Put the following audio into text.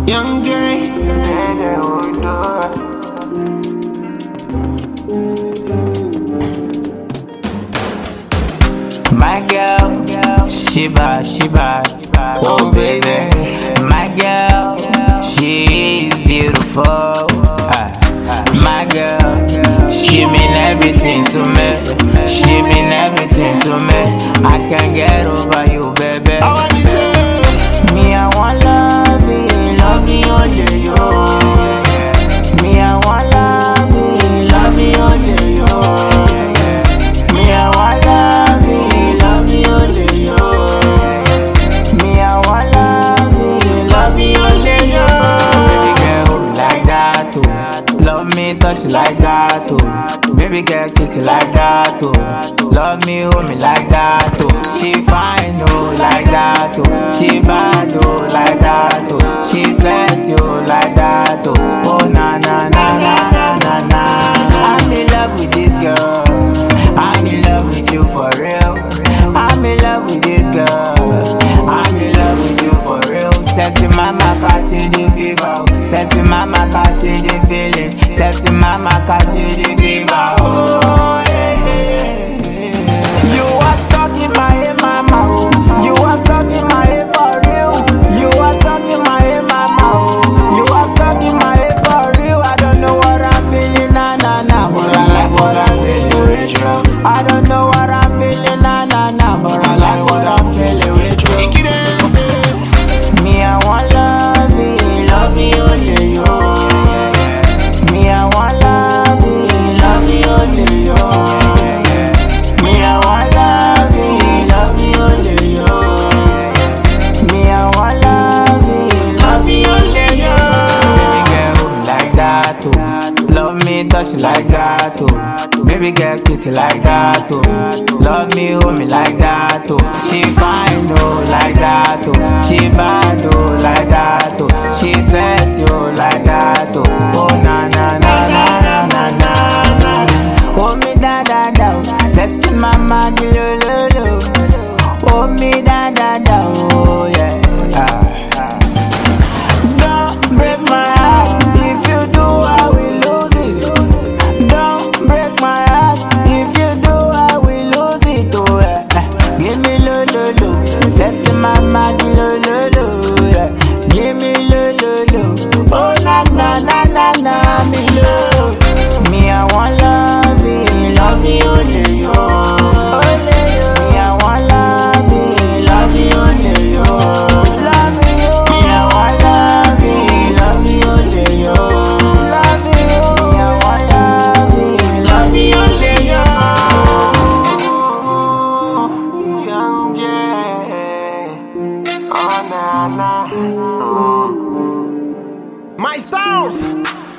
Young Dre. My girl, she bad. Oh baby, my girl, she is beautiful. My girl, she mean everything to me. She mean everything to me. I can't get over you, baby. Me, I want love me only you. Me, I want love me only you. Me, I want love me only you. Me, I want love me only you. Baby girl, hold me like that too. Love me, touch it like that too. Baby girl, kiss it like that too. Love me, hold me like that too. She fine, oh, like that too. She bad, oh, like that too. She says you like that too. Oh, na na na na na na na. I'm in love with this girl. I'm in love with you for real. I'm in love with this girl. I'm in love with you for real. Sexy mama catching the fever. Sexy mama catching the feelings. Sexy mama catching the fever. Oh, yeah. You are stuck in my head, mama. Oh. You are stuck in my head for real. You are stuck in my head, mama. Oh. You are stuck in my head for real. I don't know what I'm feeling, nah, nah, nah. But I like what I'm feeling with you. I don't know what I'm feeling, nah, nah, nah. But I like what I'm feeling with you. Me, I want love me only you. Me, I want love me only you. Me, I want love me only you. Me, I want love me only you. Baby girl, hold me like that too. Love me, touch it like that too. Baby girl, kiss it like that too. Love me, hold me like that too. She fine, oh, like that too. She bad, oh, like that too. She says you like that too. Oh, na na na na na na na na. Oh, me da da da. Sexy mama, di lo lo lo. Oh, me da da da. Oh, yeah. Don't break my heart. If you do, I will lose it. Don't break my heart. If you do, I will lose it. Oh, yeah. Give me lo lo lo. Sexy mama, di lo lo lo. Yeah. Give me lo lo lo. Oh, na na na na na, me love. Me, I want love me only you. Only you. Me, I want love me only you. Love me, you. Me, I want love me only you. Love you. Me, I want love me only you. Young J. Oh, na na. My Styles.